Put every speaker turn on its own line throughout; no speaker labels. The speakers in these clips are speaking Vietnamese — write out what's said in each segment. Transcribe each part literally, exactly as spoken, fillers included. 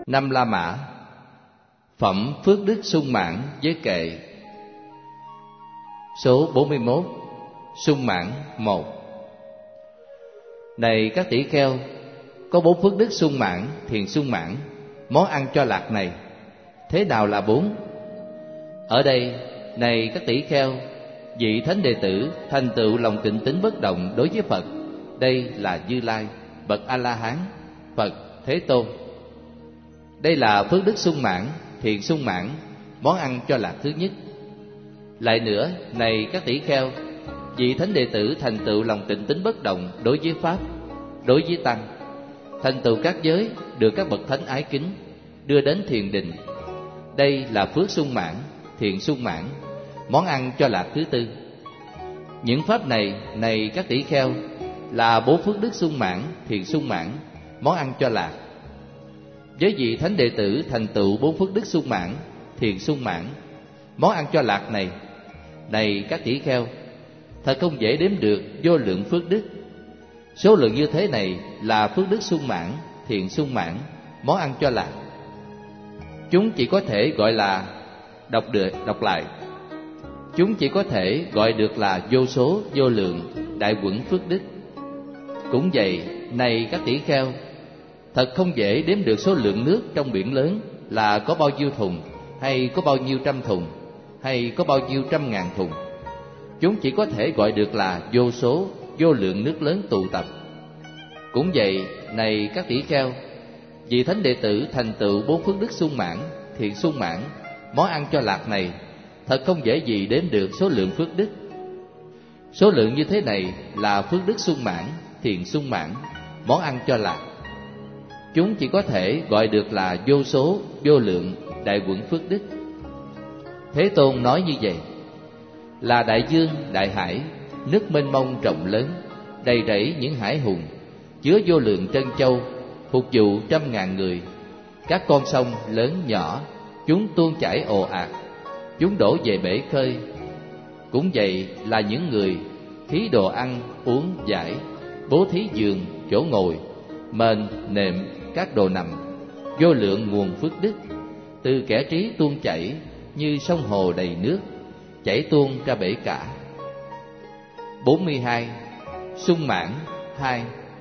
Năm La Mã. Phẩm Phước Đức Sung Mãn với Kệ. Số bốn mươi mốt. Sung Mãn một. Này các tỷ kheo, có bốn phước đức sung mãn, thiền sung mãn, món ăn cho lạc này. Thế nào là bốn? Ở đây, này các tỷ kheo, vị thánh đệ tử thành tựu lòng tịnh tín bất động đối với Phật. Đây là Như Lai, bậc A La Hán, Phật Thế Tôn. Đây là phước đức sung mãn, thiền sung mãn, món ăn cho lạc thứ nhất. Lại nữa, này các tỷ kheo, vị thánh đệ tử thành tựu lòng tịnh tín bất động đối với Pháp, đối với Tăng, thành tựu các giới, được các bậc thánh ái kính, đưa đến thiền định. Đây là phước sung mãn, thiền sung mãn, món ăn cho lạc thứ tư. Những pháp này, này các tỷ kheo, là bốn phước đức sung mãn, thiền sung mãn, món ăn cho lạc. Với vị thánh đệ tử thành tựu bốn phước đức sung mãn, thiền sung mãn, món ăn cho lạc này, này các tỷ kheo, thật không dễ đếm được vô lượng phước đức. Số lượng như thế này là phước đức sung mãn, thiền sung mãn, món ăn cho lạc. Chúng chỉ có thể gọi là đọc được đọc lại. Chúng chỉ có thể gọi được là vô số, vô lượng, đại quẩn phước đức. Cũng vậy, này các tỷ kheo, thật không dễ đếm được số lượng nước trong biển lớn là có bao nhiêu thùng, hay có bao nhiêu trăm thùng, hay có bao nhiêu trăm ngàn thùng. Chúng chỉ có thể gọi được là vô số, vô lượng nước lớn tụ tập. Cũng vậy, này các tỷ kheo, vị thánh đệ tử thành tựu bốn phước đức sung mãn, thiện sung mãn, món ăn cho lạc này, thật không dễ gì đếm được số lượng phước đức. Số lượng như thế này là phước đức sung mãn, thiện sung mãn, món ăn cho lạc. Chúng chỉ có thể gọi được là vô số, vô lượng, đại quẩn phước đức. Thế Tôn nói như vậy: là đại dương, đại hải, nước mênh mông rộng lớn, đầy rẫy những hải hùng, chứa vô lượng trân châu, phục vụ trăm ngàn người. Các con sông lớn nhỏ, chúng tuôn chảy ồ ạt, chúng đổ về bể khơi. Cũng vậy là những người thí đồ ăn, uống, giải, bố thí giường, chỗ ngồi, mền, nệm, các đồ nằm, vô lượng nguồn phước đức, từ kẻ trí tuôn chảy như sông hồ đầy nước, chảy tuôn ra bể cả. bốn mươi hai. Sung mãn hai.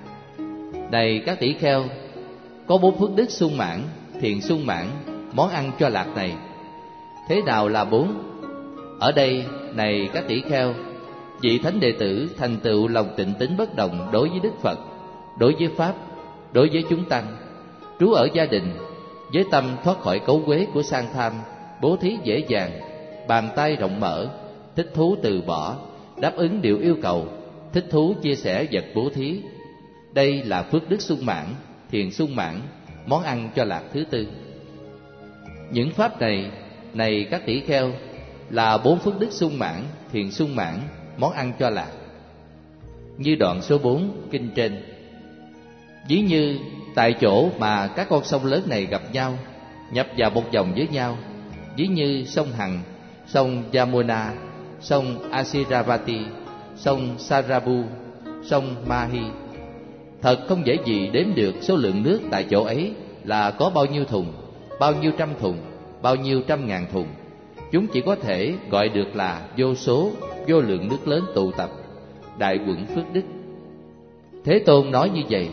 Này các tỷ kheo, có bốn phước đức sung mãn, thiện sung mãn, món ăn cho lạc này. Thế nào là bốn? Ở đây, này các tỷ kheo, vị thánh đệ tử thành tựu lòng tịnh tín bất động đối với Đức Phật, đối với Pháp, đối với chúng tăng, trú ở gia đình, với tâm thoát khỏi cấu uế của sang tham, bố thí dễ dàng, bàn tay rộng mở, thích thú từ bỏ, đáp ứng điều yêu cầu, thích thú chia sẻ vật bố thí. Đây là phước đức sung mãn, thiền sung mãn, món ăn cho lạc thứ tư. Những pháp này, này các tỷ kheo, là bốn phước đức sung mãn, thiền sung mãn, món ăn cho lạc. Như đoạn số bốn kinh trên. Ví như tại chỗ mà các con sông lớn này gặp nhau, nhập vào một dòng với nhau, ví như sông Hằng, sông Yamuna, sông Asiravati, sông Sarabu, sông Mahi. Thật không dễ gì đếm được số lượng nước tại chỗ ấy là có bao nhiêu thùng, bao nhiêu trăm thùng, bao nhiêu trăm ngàn thùng. Chúng chỉ có thể gọi được là vô số, vô lượng nước lớn tụ tập, đại quẩn phước đức. Thế Tôn nói như vậy,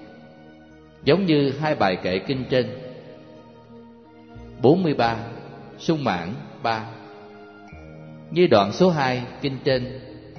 giống như hai bài kệ kinh trên. bốn mươi ba. Sung mãn ba. Như đoạn số hai kinh trên.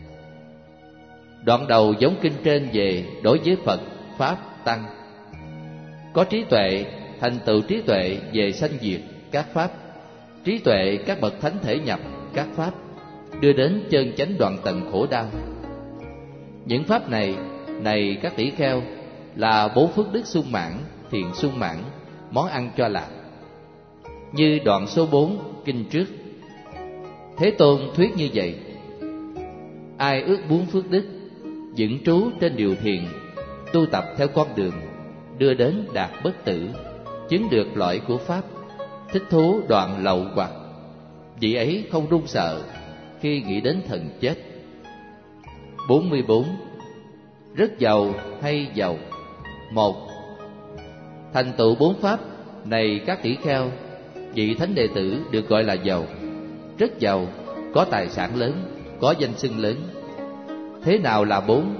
Đoạn đầu giống kinh trên về đối với Phật, Pháp, Tăng. Có trí tuệ, thành tựu trí tuệ về sanh diệt các Pháp, trí tuệ các bậc thánh thể nhập các Pháp, đưa đến chân chánh đoạn tận khổ đau. Những Pháp này, này các tỷ kheo, là bốn phước đức sung mãn, thiện sung mãn, món ăn cho lạc. Như đoạn số bốn kinh trước. Thế Tôn thuyết như vậy: ai ước muốn phước đức, vững trú trên điều thiền, tu tập theo con đường, đưa đến đạt bất tử, chứng được loại của Pháp, thích thú đoạn lậu hoặc, vị ấy không run sợ khi nghĩ đến thần chết. bốn mươi bốn. Rất giàu hay giàu. Một. Thành tựu bốn pháp này các tỷ kheo, vị thánh đệ tử được gọi là giàu, rất giàu, có tài sản lớn, có danh xưng lớn. Thế nào là bốn?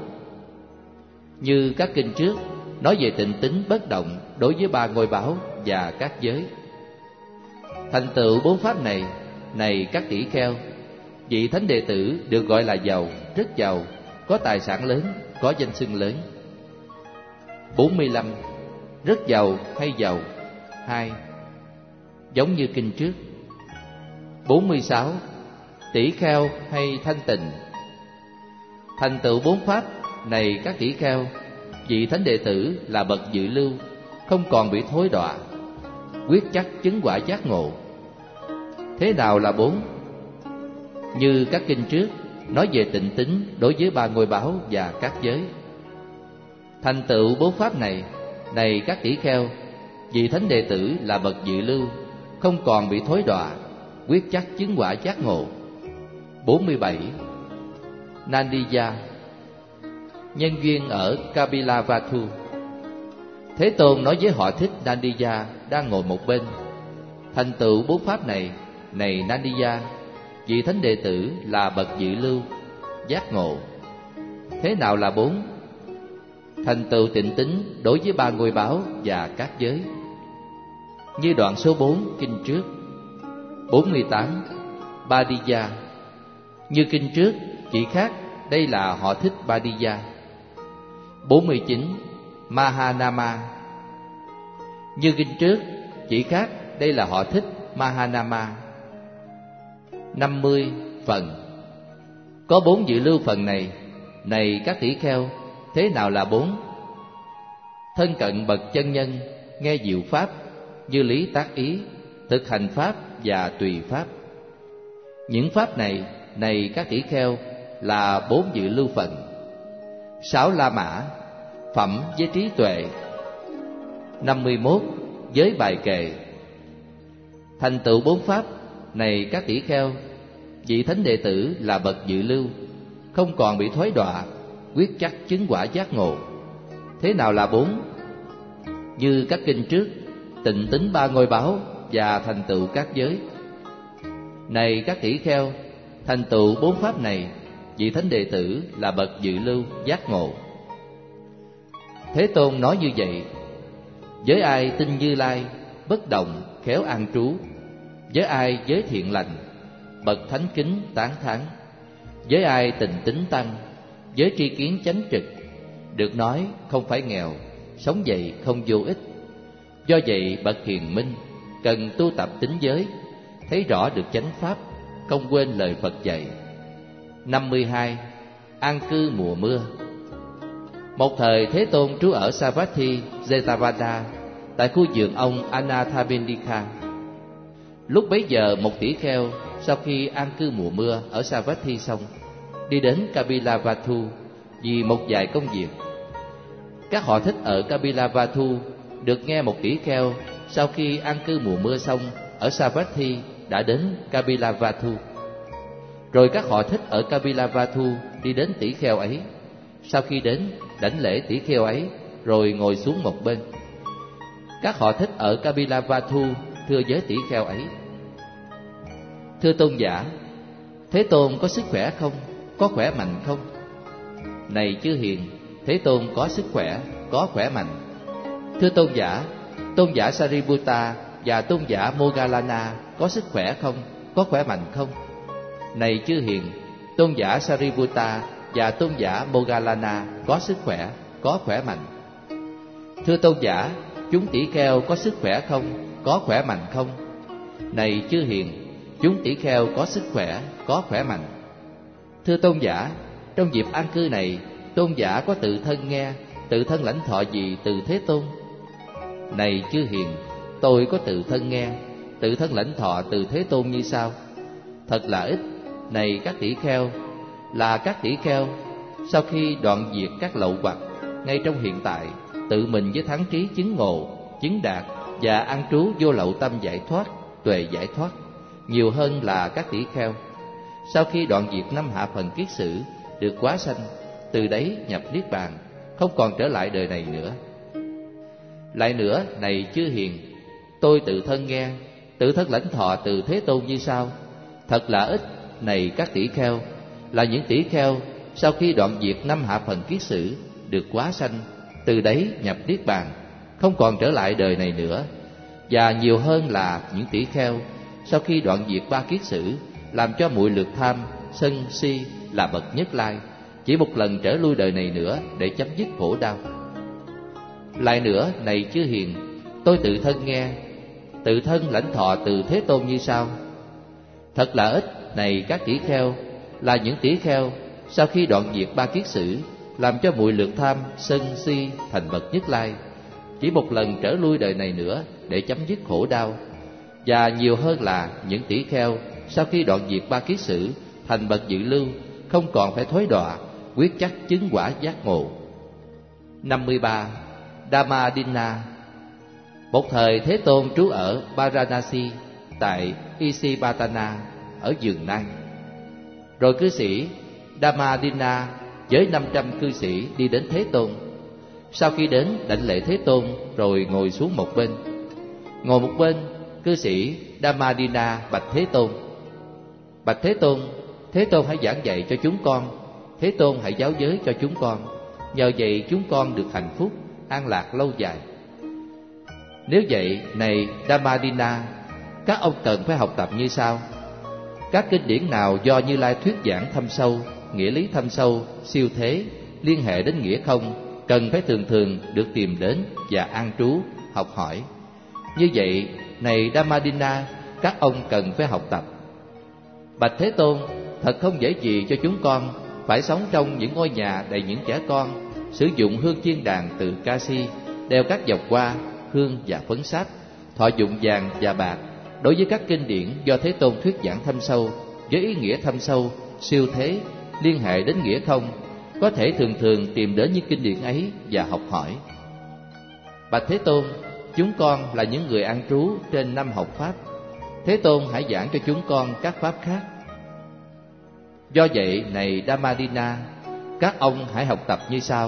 Như các kinh trước nói về tịnh tín bất động đối với ba ngôi báo và các giới. Thành tựu bốn pháp này, này các tỷ kheo, vị thánh đệ tử được gọi là giàu, rất giàu, có tài sản lớn, có danh xưng lớn. bốn mươi lăm. Rất giàu hay giàu? Hai. Giống như kinh trước. bốn mươi sáu. Tỷ kheo hay thanh tịnh? Thành tựu bốn pháp này các tỷ kheo, vị thánh đệ tử là bậc dự lưu, không còn bị thối đọa, quyết chắc chứng quả giác ngộ. Thế nào là bốn? Như các kinh trước nói về tịnh tín đối với ba ngôi báo và các giới. Thành tựu bốn pháp này, này các tỷ kheo, vị thánh đệ tử là bậc dự lưu, không còn bị thối đọa, quyết chắc chứng quả giác ngộ. bốn mươi bảy. Nandiya. Nhân duyên ở Kapilavatthu. Thế Tôn nói với họ thích Nandiya đang ngồi một bên. Thành tựu bốn pháp này, này Nandiya, vị thánh đệ tử là bậc dự lưu, giác ngộ. Thế nào là bốn? Thành tựu tịnh tín đối với ba ngôi báo và các giới. Như đoạn số bốn kinh trước. bốn mươi tám. Badiya. Như kinh trước, chỉ khác đây là họ thích Badiya. bốn mươi chín. Mahanama. Như kinh trước, chỉ khác đây là họ thích Mahanama. năm mươi. Phần. Có bốn dự lưu phần này, này các tỷ kheo, thế nào là bốn? Thân cận bậc chân nhân, nghe diệu pháp, như lý tác ý, thực hành pháp và tùy pháp. Những pháp này, này các tỷ kheo, là bốn dự lưu phần. Sáu la mã, phẩm với trí tuệ. năm mươi mốt. Giới bài kệ. Thành tựu bốn pháp này các tỷ kheo, vị thánh đệ tử là bậc dự lưu, không còn bị thối đọa, quyết chắc chứng quả giác ngộ. Thế nào là bốn? Như các kinh trước, tịnh tín ba ngôi báo và thành tựu các giới. Này các tỷ kheo, thành tựu bốn pháp này, vị thánh đệ tử là bậc dự lưu, giác ngộ. Thế Tôn nói như vậy: với ai tin Như Lai, bất động, khéo an trú, với ai giới thiện lành, bậc thánh kính tán thán, với ai tình tín tăng, với tri kiến chánh trực, được nói không phải nghèo, sống vậy không vô ích. Do vậy bậc hiền minh cần tu tập tín giới, thấy rõ được chánh pháp, không quên lời Phật dạy. năm mươi hai. An cư mùa mưa. Một thời Thế Tôn trú ở Savatthi Jetavada, tại khu vườn ông Anathapindika. Lúc bấy giờ một tỷ kheo sau khi an cư mùa mưa ở Savatthi xong, đi đến Kapilavatthu vì một vài công việc. Các họ thích ở Kapilavatthu được nghe một tỷ kheo sau khi an cư mùa mưa xong ở Savatthi đã đến Kapilavatthu. Rồi các họ thích ở Kapilavatthu đi đến tỷ kheo ấy. Sau khi đến, đảnh lễ tỷ kheo ấy, rồi ngồi xuống một bên. Các họ thích ở Kapilavatthu thưa với tỷ kheo ấy: thưa tôn giả, Thế Tôn có sức khỏe không? Có khỏe mạnh không? Này chư hiền, Thế Tôn có sức khỏe, có khỏe mạnh. Thưa tôn giả, tôn giả Sariputta và tôn giả Moggallana có sức khỏe không? Có khỏe mạnh không? Này chư hiền, tôn giả Sariputta và tôn giả Moggallana có sức khỏe, có khỏe mạnh. Thưa tôn giả, chúng tỷ kheo có sức khỏe không? Có khỏe mạnh không? Này chư hiền, chúng tỷ kheo có sức khỏe, có khỏe mạnh. Thưa tôn giả, trong dịp an cư này, tôn giả có tự thân nghe, tự thân lãnh thọ gì từ Thế Tôn? Này chư hiền, tôi có tự thân nghe, tự thân lãnh thọ từ Thế Tôn như sau: thật là ít. Này các tỷ kheo, là các tỷ kheo sau khi đoạn diệt các lậu hoặc, ngay trong hiện tại tự mình với thắng trí chứng ngộ, chứng đạt và an trú vô lậu tâm giải thoát, tuệ giải thoát, nhiều hơn là các tỷ kheo sau khi đoạn diệt năm hạ phần kiết sử, được quá sanh, từ đấy nhập niết bàn, không còn trở lại đời này nữa. Lại nữa, này chư hiền, tôi tự thân nghe, tự thân lãnh thọ từ Thế Tôn như sau: thật là ít, này các tỷ kheo, là những tỷ kheo sau khi đoạn diệt năm hạ phần kiết sử, được quá sanh, từ đấy nhập niết bàn, không còn trở lại đời này nữa. Và nhiều hơn là những tỷ kheo sau khi đoạn diệt ba kiết sử, làm cho muội lược tham, sân si là bậc nhất lai, chỉ một lần trở lui đời này nữa để chấm dứt khổ đau. Lại nữa, này chư hiền, tôi tự thân nghe, tự thân lãnh thọ từ Thế Tôn như sau: thật là ít, này các tỷ kheo, là những tỷ kheo sau khi đoạn diệt ba kiết sử, làm cho muội lược tham, sân si thành bậc nhất lai, chỉ một lần trở lui đời này nữa để chấm dứt khổ đau. Và nhiều hơn là những tỷ kheo sau khi đoạn diệt ba kiết sử, thành bậc dự lưu, không còn phải thối đọa, quyết chắc chứng quả giác ngộ. năm mươi ba. Dhammadinna. Một thời Thế Tôn trú ở Varanasi tại Isipatana ở Giường Nai. Rồi cư sĩ Dhammadinna với năm trăm cư sĩ đi đến Thế Tôn. Sau khi đến, đảnh lễ Thế Tôn rồi ngồi xuống một bên. Ngồi một bên, cư sĩ Dhammadinna bạch Thế Tôn: bạch Thế Tôn, Thế Tôn hãy giảng dạy cho chúng con, Thế Tôn hãy giáo giới cho chúng con, nhờ vậy chúng con được hạnh phúc, an lạc lâu dài. Nếu vậy, này Dhammadinna, các ông cần phải học tập như sau: các kinh điển nào do Như Lai thuyết giảng thâm sâu, nghĩa lý thâm sâu, siêu thế, liên hệ đến nghĩa không, cần phải thường thường được tìm đến và an trú, học hỏi. Như vậy, này Dhammadinna, các ông cần phải học tập. Bạch Thế Tôn, thật không dễ gì cho chúng con phải sống trong những ngôi nhà đầy những trẻ con, sử dụng hương chiên đàn từ Kasi, đeo các vòng hoa, hương và phấn sáp, thọ dụng vàng và bạc đối với các kinh điển do Thế Tôn thuyết giảng thâm sâu, với ý nghĩa thâm sâu, siêu thế, liên hệ đến nghĩa không, có thể thường thường tìm đến những kinh điển ấy và học hỏi. Bạch Thế Tôn, chúng con là những người an trú trên năm học pháp, Thế Tôn hãy giảng cho chúng con các pháp khác. Do vậy, này Dhammadinna, các ông hãy học tập như sau: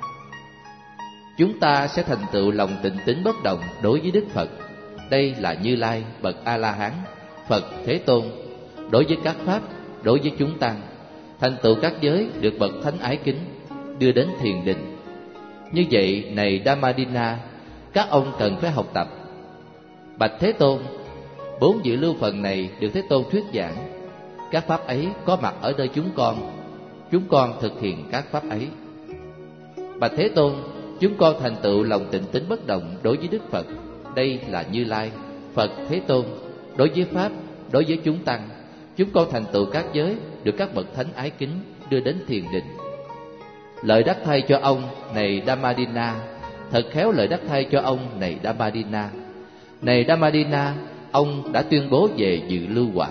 chúng ta sẽ thành tựu lòng tịnh tín bất động đối với Đức Phật, đây là Như Lai bậc A La Hán, Phật Thế Tôn, đối với các pháp, đối với chúng tăng, thành tựu các giới được bậc thánh ái kính, đưa đến thiền định. Như vậy, này Dhammadinna, các ông cần phải học tập. Bạch Thế Tôn, bốn dự lưu phần này được Thế Tôn thuyết giảng, các pháp ấy có mặt ở nơi chúng con, chúng con thực hiện các pháp ấy. Bạch Thế Tôn, chúng con thành tựu lòng tịnh tín bất động đối với Đức Phật, đây là Như Lai Phật Thế Tôn, đối với pháp, đối với chúng tăng, chúng con thành tựu các giới được các bậc thánh ái kính, đưa đến thiền định. Lợi đắc thay cho ông, này Dhammadinna, thật khéo lợi đắc thay cho ông, này Dhammadinna. Này Dhammadinna, ông đã tuyên bố về dự lưu quả.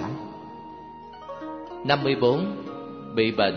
năm mươi bốn. Bị bệnh.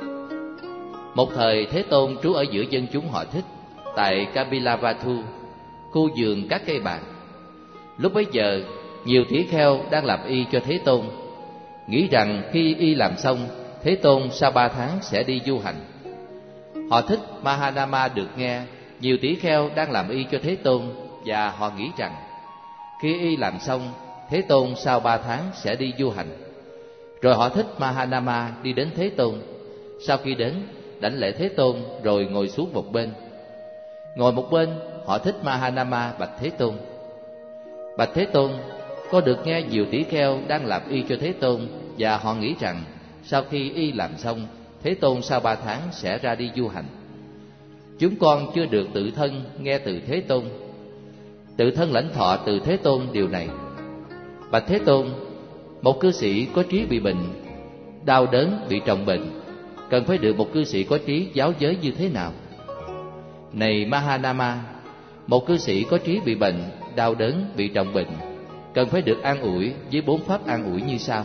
Một thời Thế Tôn trú ở giữa dân chúng họ Thích tại Kapilavatthu, khu vườn các cây bạc. Lúc bấy giờ, nhiều tỷ kheo đang làm y cho Thế Tôn, nghĩ rằng khi y làm xong, Thế Tôn sau ba tháng sẽ đi du hành. Họ thích Mahanama được nghe nhiều tỷ kheo đang làm y cho Thế Tôn, và họ nghĩ rằng khi y làm xong, Thế Tôn sau ba tháng sẽ đi du hành. Rồi họ thích Mahanama đi đến Thế Tôn. Sau khi đến, đảnh lễ Thế Tôn rồi ngồi xuống một bên. Ngồi một bên, họ thích Mahanama bạch Thế Tôn: bạch Thế Tôn, có được nghe nhiều tỷ kheo đang làm y cho Thế Tôn, và họ nghĩ rằng sau khi y làm xong, Thế Tôn sau ba tháng sẽ ra đi du hành. Chúng con chưa được tự thân nghe từ Thế Tôn, tự thân lãnh thọ từ Thế Tôn điều này. Bạch Thế Tôn, một cư sĩ có trí bị bệnh, đau đớn bị trọng bệnh, cần phải được một cư sĩ có trí giáo giới như thế nào? Này Mahanama, một cư sĩ có trí bị bệnh, đau đớn bị trọng bệnh, cần phải được an ủi với bốn pháp an ủi như sau: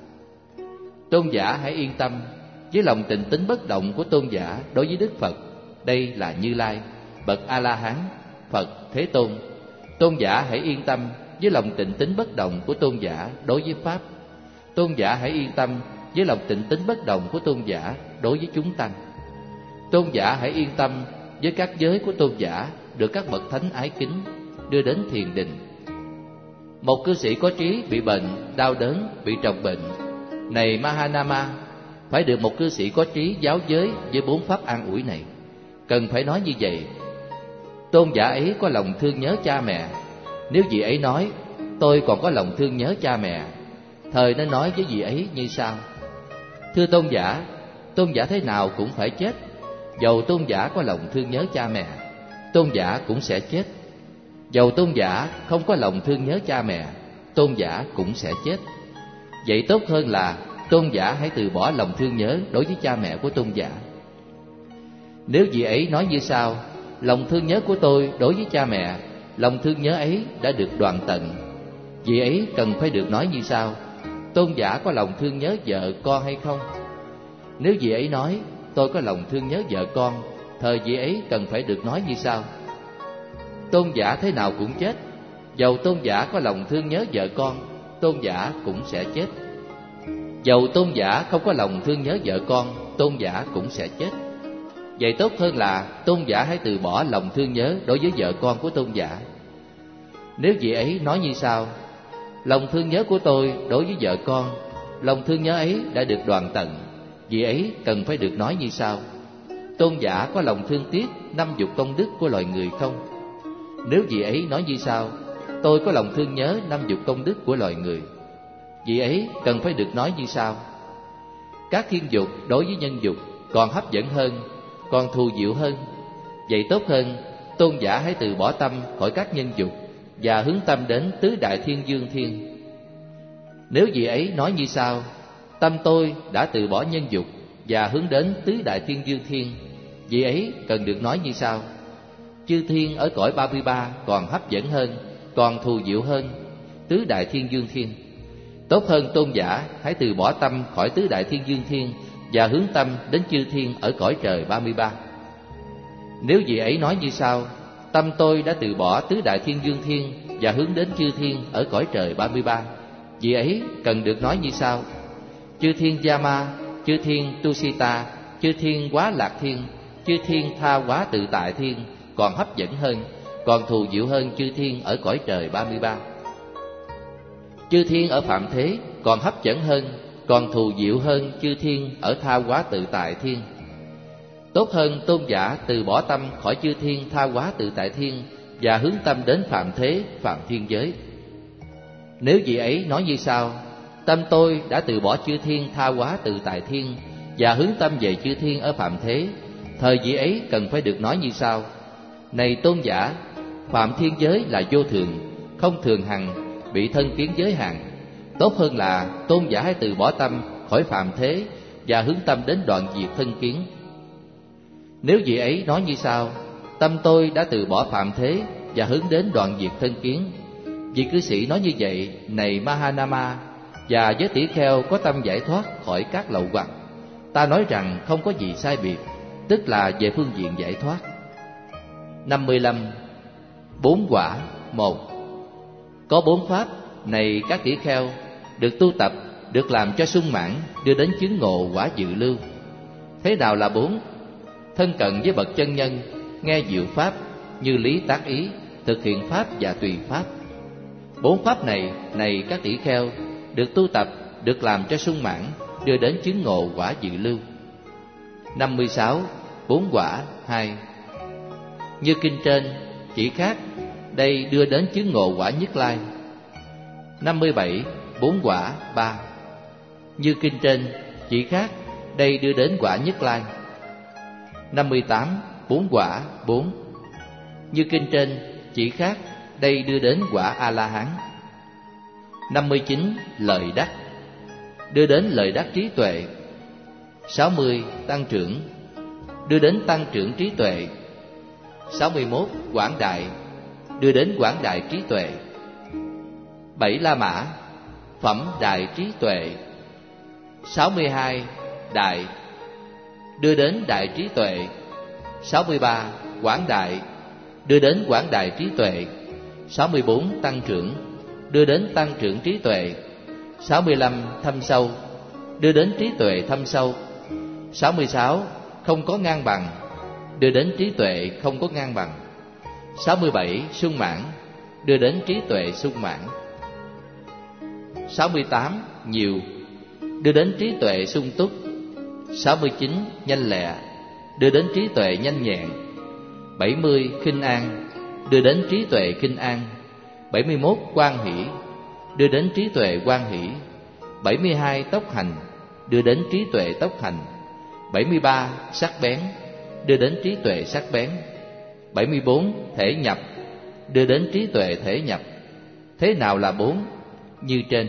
tôn giả hãy yên tâm với lòng tịnh tín bất động của tôn giả đối với Đức Phật, đây là Như Lai bậc A La Hán, Phật Thế Tôn. Tôn giả hãy yên tâm với lòng tịnh tín bất động của tôn giả đối với pháp. Tôn giả hãy yên tâm với lòng tịnh tín bất động của tôn giả đối với chúng tăng. Tôn giả hãy yên tâm với các giới của tôn giả được các bậc thánh ái kính, đưa đến thiền định. Một cư sĩ có trí bị bệnh, đau đớn, bị trọc bệnh. Này Mahanama, phải được một cư sĩ có trí giáo giới với bốn pháp an ủi này. Cần phải nói như vậy: tôn giả ấy có lòng thương nhớ cha mẹ. Nếu vị ấy nói tôi còn có lòng thương nhớ cha mẹ, thời nên nói với vị ấy như sau: thưa tôn giả, tôn giả thế nào cũng phải chết. Dầu tôn giả có lòng thương nhớ cha mẹ, tôn giả cũng sẽ chết. Dầu tôn giả không có lòng thương nhớ cha mẹ, tôn giả cũng sẽ chết. Vậy tốt hơn là tôn giả hãy từ bỏ lòng thương nhớ đối với cha mẹ của tôn giả. Nếu vị ấy nói như sau: lòng thương nhớ của tôi đối với cha mẹ, lòng thương nhớ ấy đã được đoạn tận, vị ấy cần phải được nói như sau: tôn giả có lòng thương nhớ vợ con hay không? Nếu vị ấy nói tôi có lòng thương nhớ vợ con, thời vị ấy cần phải được nói như sau: tôn giả thế nào cũng chết. Dầu tôn giả có lòng thương nhớ vợ con, tôn giả cũng sẽ chết. Dầu tôn giả không có lòng thương nhớ vợ con, tôn giả cũng sẽ chết. Vậy tốt hơn là tôn giả hãy từ bỏ lòng thương nhớ đối với vợ con của tôn giả. Nếu vị ấy nói như sau: lòng thương nhớ của tôi đối với vợ con, lòng thương nhớ ấy đã được đoạn tận, vị ấy cần phải được nói như sau: tôn giả có lòng thương tiếc năm dục công đức của loài người không? Nếu vị ấy nói như sau: tôi có lòng thương nhớ năm dục công đức của loài người, vị ấy cần phải được nói như sau: các thiên dục đối với nhân dục còn hấp dẫn hơn, còn thù diệu hơn. Vậy tốt hơn tôn giả hãy từ bỏ tâm khỏi các nhân dục và hướng tâm đến tứ đại thiên dương thiên. Nếu vị ấy nói như sau: tâm tôi đã từ bỏ nhân dục và hướng đến tứ đại thiên dương thiên, vị ấy cần được nói như sau: chư thiên ở cõi ba mươi ba còn hấp dẫn hơn, còn thù diệu hơn tứ đại thiên dương thiên. Tốt hơn tôn giả hãy từ bỏ tâm khỏi tứ đại thiên dương thiên và hướng tâm đến chư thiên ở cõi trời ba mươi ba. Nếu vị ấy nói như sau: tâm tôi đã từ bỏ tứ đại thiên dương thiên và hướng đến chư thiên ở cõi trời ba mươi ba, vị ấy cần được nói như sau: chư thiên Yama, chư thiên Tusita, chư thiên Quá Lạc Thiên, chư thiên Tha Quá Tự Tại Thiên còn hấp dẫn hơn, còn thù diệu hơn chư thiên ở cõi trời ba mươi ba. Chư thiên ở phạm thế còn hấp dẫn hơn, còn thù diệu hơn chư thiên ở Tha Quá Tự Tại Thiên. Tốt hơn tôn giả từ bỏ tâm khỏi chư thiên Tha Quá Tự Tại Thiên và hướng tâm đến phạm thế, phạm thiên giới. Nếu vị ấy nói như sau: tâm tôi đã từ bỏ chư thiên Tha Quá Tự Tại Thiên và hướng tâm về chư thiên ở phạm thế, thời vị ấy cần phải được nói như sau: này tôn giả, phạm thiên giới là vô thường, không thường hằng, bị thân kiến giới hạn. Tốt hơn là tôn giả hãy từ bỏ tâm khỏi phạm thế và hướng tâm đến đoạn diệt thân kiến. Nếu vị ấy nói như sau: tâm tôi đã từ bỏ phạm thế và hướng đến đoạn diệt thân kiến, vị cư sĩ nói như vậy: này Mahanama, và với tỷ kheo có tâm giải thoát khỏi các lậu hoặc, ta nói rằng không có gì sai biệt, tức là về phương diện giải thoát. năm mươi lăm. Bốn quả. Một. Có bốn pháp này các tỷ kheo, được tu tập, được làm cho sung mãn, đưa đến chứng ngộ quả dự lưu. Thế nào là bốn? Thân cận với bậc chân nhân, nghe diệu pháp, như lý tác ý, thực hiện pháp và tùy pháp. Bốn pháp này, này các tỷ kheo, được tu tập, được làm cho sung mãn, đưa đến chứng ngộ quả dự lưu. năm mươi sáu. Bốn quả. Hai. Như kinh trên, chỉ khác, đây đưa đến chứng ngộ quả Nhất Lai. năm mươi bảy. Bốn quả. Ba. Như kinh trên, chỉ khác, đây đưa đến quả Nhất Lai. năm mươi tám. Bốn quả. Bốn. Như kinh trên, chỉ khác, đây đưa đến quả A-la-hán. năm mươi chín. Lợi đắc, đưa đến lợi đắc trí tuệ. sáu mươi. Tăng trưởng, đưa đến tăng trưởng trí tuệ. sáu mươi mốt. Quảng đại, đưa đến quảng đại trí tuệ. Bảy La Mã, phẩm đại trí tuệ. sáu mươi hai. Đại, đưa đến đại trí tuệ. sáu mươi ba. Quảng đại, đưa đến quảng đại trí tuệ. sáu mươi bốn. Tăng trưởng, đưa đến tăng trưởng trí tuệ. sáu mươi lăm. Thâm sâu, đưa đến trí tuệ thâm sâu. sáu mươi sáu. Không có ngang bằng, đưa đến trí tuệ không có ngang bằng. sáu mươi bảy. Sung mãn, đưa đến trí tuệ sung mãn. sáu mươi tám nhiều, đưa đến trí tuệ sung túc. Sáu mươi chín nhanh lẹ, đưa đến trí tuệ nhanh nhẹn. Bảy mươi khinh an, đưa đến trí tuệ khinh an. Bảy mươi mốt quan hỷ, đưa đến trí tuệ quan hỷ. Bảy mươi hai tốc hành, đưa đến trí tuệ tốc hành. Bảy mươi ba sắc bén, đưa đến trí tuệ sắc bén. Bảy mươi bốn thể nhập, đưa đến trí tuệ thể nhập. Thế nào là bốn? Như trên.